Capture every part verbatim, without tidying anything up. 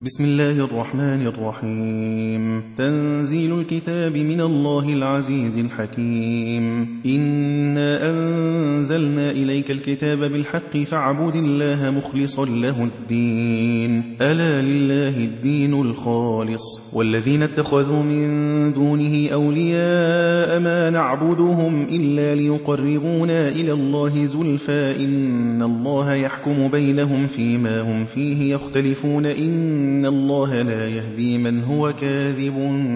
بسم الله الرحمن الرحيم. تنزيل الكتاب من الله العزيز الحكيم. إنا أنزلنا إليك الكتاب بالحق فاعبد الله مخلصا له الدين، ألا لله الدين الخالص. والذين اتخذوا من دونه أولياء ما نعبدهم إلا ليقربونا إلى الله زلفى إن الله يحكم بينهم فيما هم فيه يختلفون إن إن الله لا يهدي من هو كاذب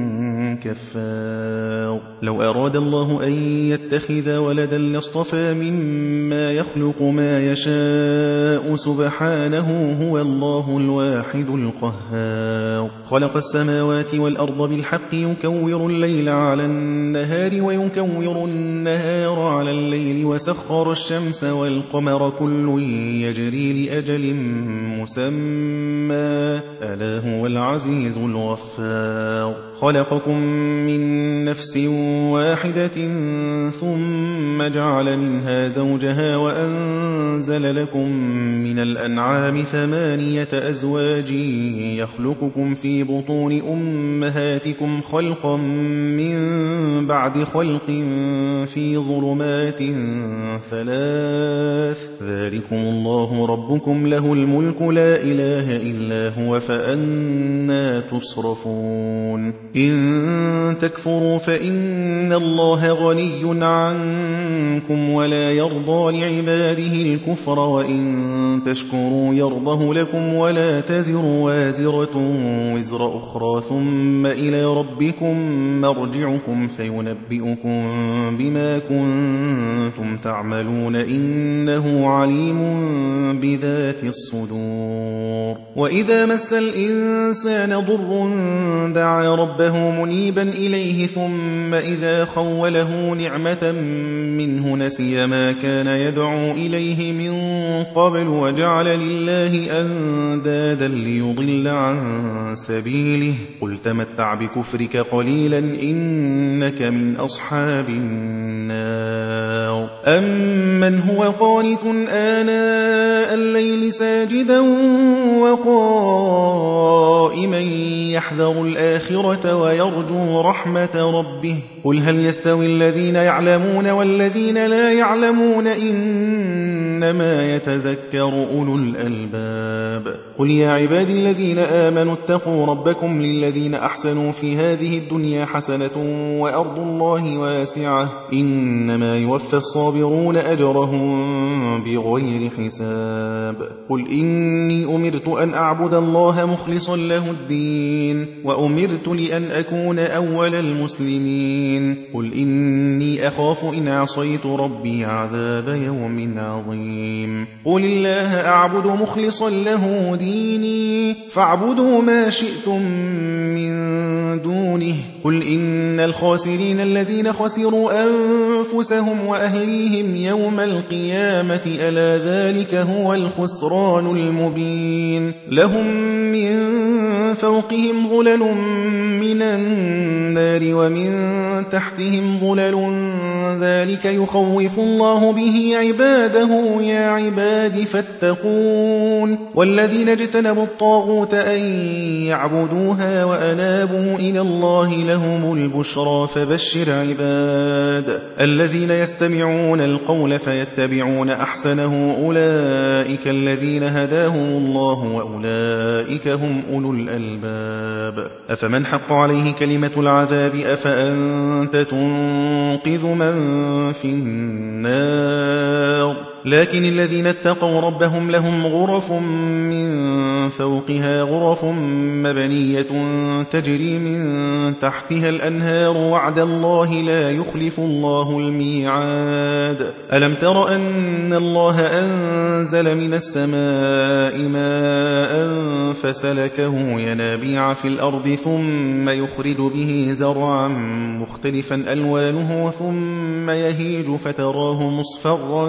كفار. لو أراد الله أن يتخذ ولدا لاصطفى مما يخلق ما يشاء سبحانه هو الله الواحد القهار. خلق السماوات والأرض بالحق يكور الليل على النهار ويكور النهار على الليل وسخر الشمس والقمر كل يجري لأجل مسمى ألا هو العزيز الغفار. خلقكم من نفس واحدة ثم جعل منها زوجها وأنزل لكم من الأنعام ثمانية أزواج يخلقكم في بطون أمهاتكم خلقا من بعد خلق في ظلمات ثلاث ذلكم الله ربكم له الملك لا إله إلا هو فأنا تصرفون. إن تكفروا فإن الله غني عنكم ولا يرضى لعباده الكفر وإن تشكروا يرضه لكم ولا تزر وازرة وزر أخرى ثم إلى ربكم مرجعكم فينبئكم بما كنتم تعملون إنه عليم بذات الصدور. وإذا مس الإنسان ضر دعا ربه منيبا إليه ثم إذا خوله نعمة منه نسي ما كان يدعو إليه من قبل وجعل لله أندادا ليضل عن سبيله قل تمتع بكفرك قليلا إنك من أصحاب النار. أمن هو قانت آناء الليل ساجدا وقائما يحذر الآخرة ويرجو رحمة ربه قل هل يستوي الذين يعلمون والذين لا يعلمون إنما يتذكر أولو الألباب. قل يا عبادي الذين آمنوا اتقوا ربكم للذين أحسنوا في هذه الدنيا حسنة وأرض الله واسعة إنما يوفى الصابرون أجرهم بغير حساب. قل إني أمرت أن أعبد الله مخلصا له الدين وأمرت لأن أكون أول المسلمين. قل إني أخاف إن عصيت ربي عذاب يوم عظيم. قل الله أعبد مخلصا له ديني فاعبدوا ما شئتم من دونه. قل إن الخاسرين الذين خسروا أنفسهم وأهليهم يوم القيامة ألا ذلك هو الخسران المبين. لهم من فوقهم ظلل من النار ومن تحتهم ظلل ذلك يخوف الله به عباده يا عباد فاتقون. والذين اجتنبوا الطاغوت أن يعبدوها وأنابوا إلى الله لهم البشرى فبشر عباد الذين يستمعون القول فيتبعون أحسنه أولئك الذين هداهم الله وأولئك هم أولو الألباب. أفمن حق عليه كلمة العذاب أفأنت تنقذ من في النار. لكن الذين اتقوا ربهم لهم غرف من فوقها غرف مبنية تجري من تحتها الأنهار وعد الله لا يخلف الله الميعاد. ألم تر أن الله أنزل من السماء ماء فسلكه ينابيع في الأرض ثم يخرج به زرعا مختلفا ألوانه ثم يهيج فتراه مصفرا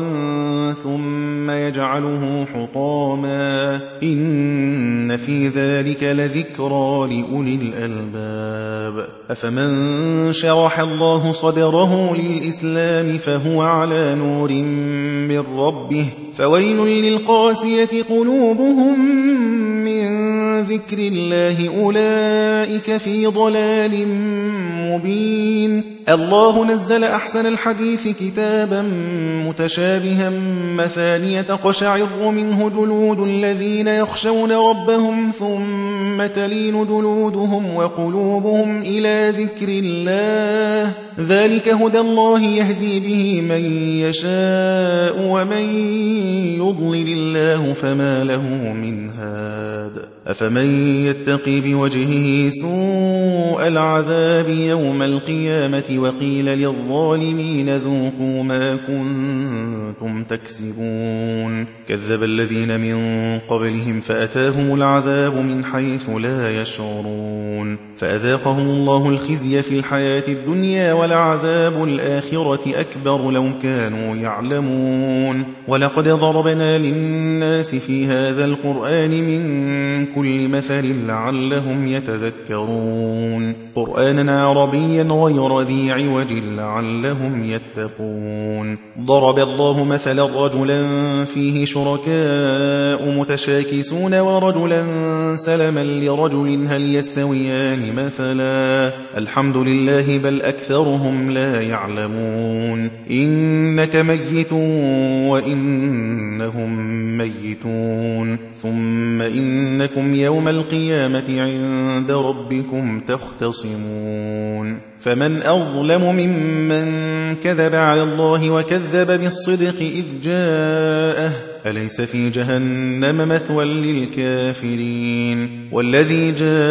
ثم يجعله حطاما إن في ذلك لذكرى لأولي الألباب. أفمن شرح الله صدره للإسلام فهو على نور من ربه فويل للقاسية قلوبهم من ذكر الله أولئك في ضلال مبين. الله نزل أحسن الحديث كتابا متشابها مثانية تقشعر منه جلود الذين يخشون ربهم ثم تلين جلودهم وقلوبهم إلى ذكر الله ذلك هدى الله يهدي به من يشاء ومن يضلل الله فما له من هاد. أفمن يتقي بوجهه سوء العذاب يوم القيامة وقيل للظالمين ذوقوا ما كنتم تكسبون. كذب الذين من قبلهم فأتاهم العذاب من حيث لا يشعرون فأذاقهم الله الخزي في الحياة الدنيا ولعذاب الآخرة أكبر لو كانوا يعلمون. ولقد ضربنا للناس في هذا القرآن من كل مثل لعلهم يتذكرون قرآنا عربيا غير ذي عوج لعلهم يتقون. ضرب الله مثلا رجلا فيه شركاء متشاكسون ورجلا سلما لرجل هل يستويان مثلا الحمد لله بل أكثرهم لا يعلمون. إنك ميت وإنهم ميتون ثم إنكم يوم القيامة عند ربكم تختصمون. فمن أظلم ممن كذب على الله وكذب بالصدق إذ جاءه أليس في جهنم مثوى للكافرين. والذي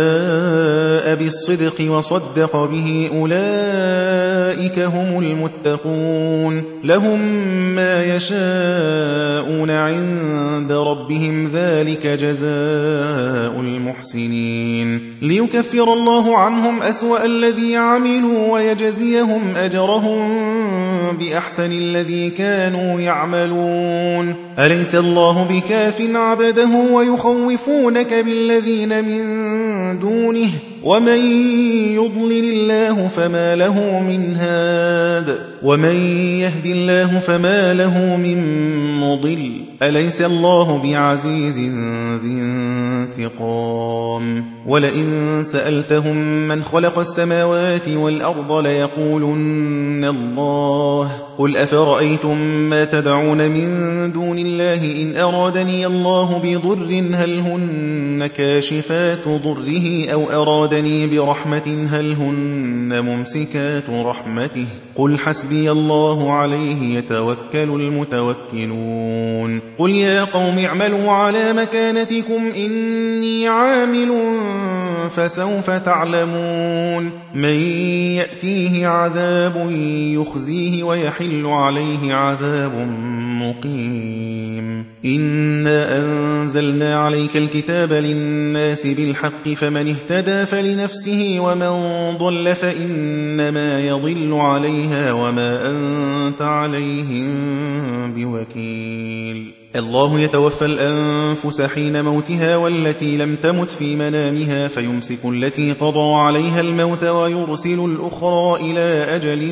جاء بالصدق وصدق به أولئك هم المتقون لهم ما يشاءون عند ربهم ذلك جزاء المحسنين ليكفر الله عنهم أسوأ الذي عملوا ويجزيهم أجرهم بأحسن الذي كانوا يعملون. أليس الله بكاف عبده ويخوفونك بالذين من دونه ومن يضلل الله فما له من هاد ومن يهد الله فما له من مضل. أليس الله بعزيز ذي انتقام. ولئن سألتهم من خلق السماوات والأرض ليقولن الله قل أفرأيتم ما تدعون من دون الله إن أرادني الله بضر هل هن كاشفات ضره أو أرادني برحمة هل هن ممسكات رحمته قل حسبي الله عليه يتوكل المتوكلون. قل يا قوم اعملوا على مكانتكم إني عامل فسوف تعلمون من يأتيه عذاب يخزيه ويحل عليه عذاب مقيم. إنا أنزلنا عليك الكتاب للناس بالحق فمن اهتدى فلنفسه ومن ضل فإنما يضل عليها وما أنت عليهم بوكيل. الله يتوفى الأنفس حين موتها والتي لم تمت في منامها فيمسك التي قضى عليها الموت ويرسل الأخرى إلى أجل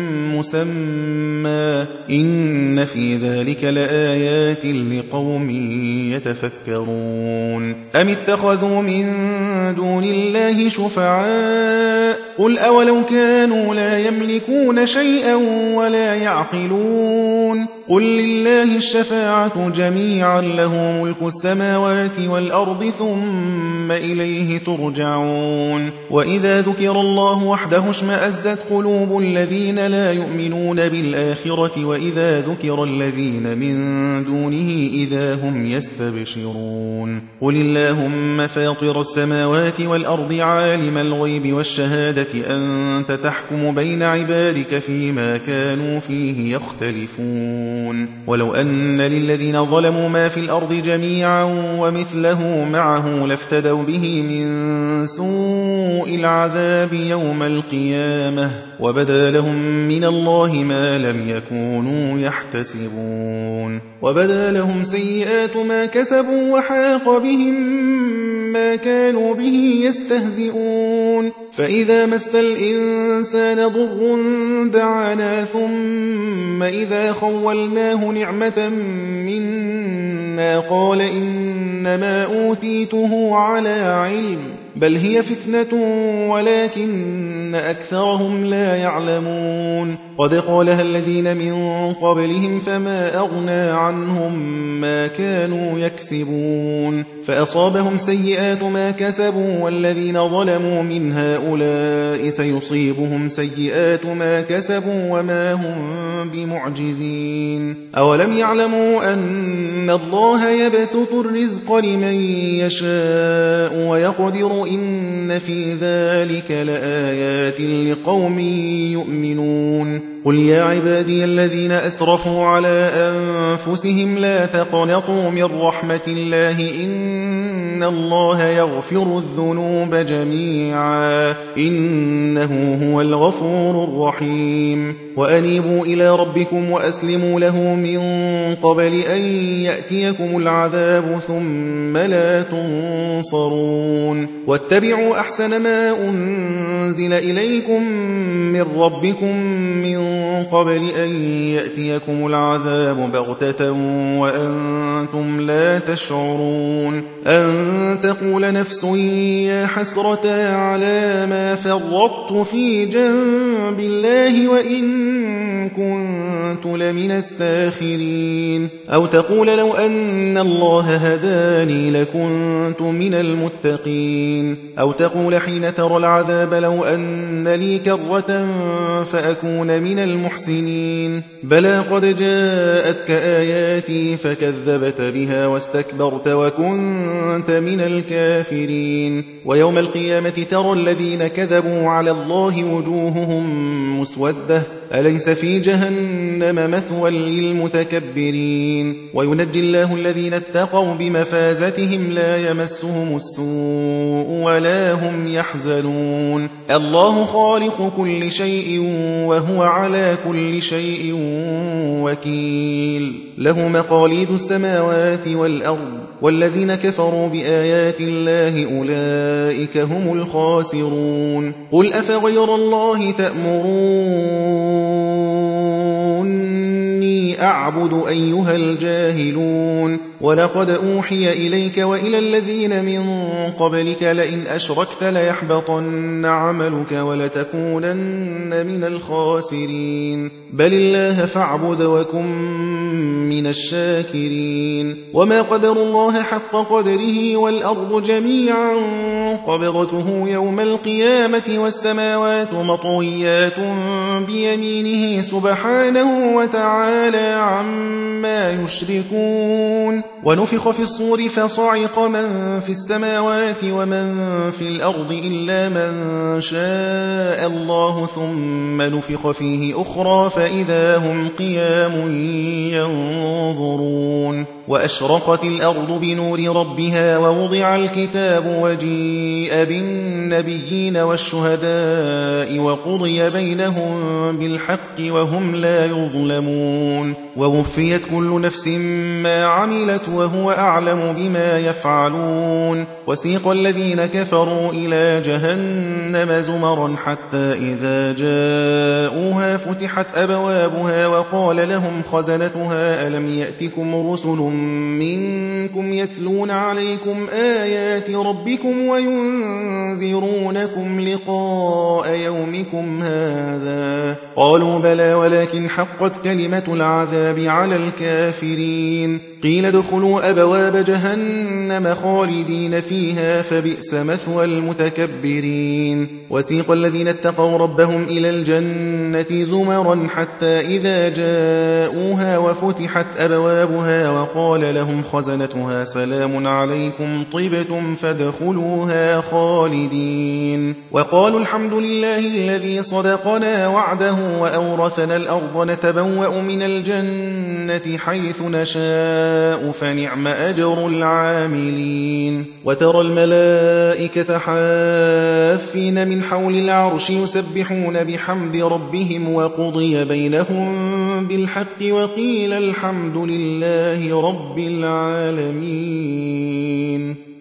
مسمى إن في ذلك لآيات لقوم يتفكرون. أم اتخذوا من دون الله شفعاء قل أولو كانوا لا يملكون شيئا ولا يعقلون قل لله الشفاعة جميعا له ملك السماوات والأرض ثم إليه ترجعون. وإذا ذكر الله وحده اشمأزت قلوب الذين لا يؤمنون بالآخرة وإذا ذكر الذين من دونه إذا هم يستبشرون. قل اللهم فاطر السماوات والأرض عالم الغيب والشهادة أنت تحكم بين عبادك فيما كانوا فيه يختلفون. ولو أن للذين ظلموا ما في الأرض جميعا ومثله معه لافتدوا به من سوء العذاب يوم القيامة وبدا لهم من الله ما لم يكونوا يحتسبون. وبدا لهم سيئات ما كسبوا وحاق بهم ما كانوا به يستهزئون. فإذا مس الإنسان ضر دعانا ثم إذا خولناه نعمة منا عنا قال إنما أوتيته على علم بل هي فتنة ولكن أكثرهم لا يعلمون قد قالها الذين من قبلهم فما أغنى عنهم ما كانوا يكسبون فأصابهم سيئات ما كسبوا والذين ظلموا من هؤلاء سيصيبهم سيئات ما كسبوا وما هم بمعجزين أولم يعلموا أن الله يبسط الرزق لمن يشاء ويقدر إن في ذلك لآيات لقوم يؤمنون قل يا عبادي الذين أسرفوا على أنفسهم لا تقنطوا من رحمة الله إن الله يغفر الذنوب جميعا إنه هو الغفور الرحيم وأنيبوا إلى ربكم وأسلموا له من قبل أن يأتيكم العذاب ثم لا تنصرون واتبعوا أحسن ما أنزل إليكم من ربكم من قبل أن يأتيكم العذاب بغتة وأنتم لا تشعرون أن تقول نفس يا حسرة على ما فرطت في جنب الله وإن كنت لمن الساخرين أو تقول لو أن الله هداني لكنت من المتقين أو تقول حين ترى العذاب لو أن لي كرة فأكون من المحسنين بلى قد جاءتك آياتي فكذبت بها واستكبرت وكنت من الكافرين ويوم القيامة ترى الذين كذبوا على الله وجوههم مسودة أليس في جهنم مثوى للمتكبرين وينجي الله الذين اتقوا بمفازتهم لا يمسهم السوء ولا هم يحزنون الله خالق كل شيء وهو على كل شيء وكيل له مقاليد السماوات والأرض والذين كفروا بآيات الله أولئك هم الخاسرون قل أفغير الله تأمروني أعبد أيها الجاهلون ولقد أوحي إليك وإلى الذين من قبلك لئن أشركت ليحبطن عملك ولتكونن من الخاسرين بل الله فاعبد وكن من الشاكرين وما قدر الله حق قدره والأرض جميعا قبضته يوم القيامة والسماوات مطويات بيمينه سبحانه وتعالى عما يشركون ونفخ في الصور فصعق من في السماوات ومن في الأرض إلا من شاء الله ثم نفخ فيه أخرى فإذا هم قيام ينظرون وأشرقت الأرض بنور ربها ووضع الكتاب وجيء بالنبيين والشهداء وقضي بينهم بالحق وهم لا يظلمون ووفيت كل نفس ما عملت وهو أعلم بما يفعلون وسيق الذين كفروا إلى جهنم زمرا حتى إذا جاءوها فتحت أبوابها وقال لهم خزنتها ألم يأتكم رسل منكم يتلون عليكم آيات ربكم وينذرونكم لقاء يومكم هذا قالوا بلى ولكن حقت كلمة العذاب على الكافرين قيل ادخلوا أبواب جهنم خالدين فيها فبئس مثوى المتكبرين وسيق الذين اتقوا ربهم إلى الجنة زمرا حتى إذا جاءوها وفتحت أبوابها وقال لهم خزنتها سلام عليكم طبتم فادخلوها خالدين وقالوا الحمد لله الذي صدقنا وعده وأورثنا الأرض نتبوأ من الجنة حيث نشاء فنعم أجر العاملين وترى الملائكة حافين من حول العرش يسبحون بحمد ربهم وقضي بينهم بالحق وقيل الحمد لله رب العالمين.